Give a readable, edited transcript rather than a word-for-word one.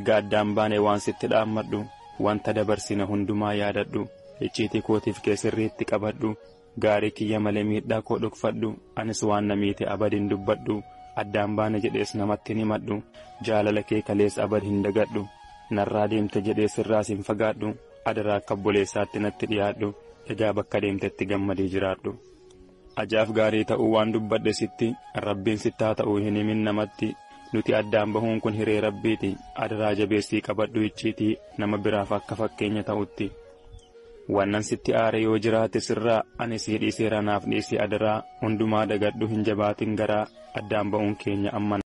erga addaan baane waan sitti dhaammadhu wanta dabarsina hundumaa yaadadhu icciitii kootiif keessirriitti qabadhu gaarii kiyya malee miidhaa koo dhugfadhu anis waan namiite abadin dubbadhu addaan baane jedhees namatti himadhu jaalala kee kalees abad hin dagadhu narraa deemte jedhees irraas hin fagaadhu adaraa akka obboleessaatti natti dhiyaadhu egaa bakka deemtetti gammadee jiraadhu. Ajaaf gaarii ta'uu waan dubbadhe sitti rabbiin sittaa ta'uu hin himin namatti nuti addaan bahuun kun hiree rabbiiti adaraa jabeessii qabadhu icciitii nama biraaf akka fakkeenya ta'utti. Wannan sitti aare yoo jiraate sirraa ani sii dhiisee ranaaf dhiisee adaraa hundumaa dagadhu hin jabaatin garaa addaan bahuun keenya amma.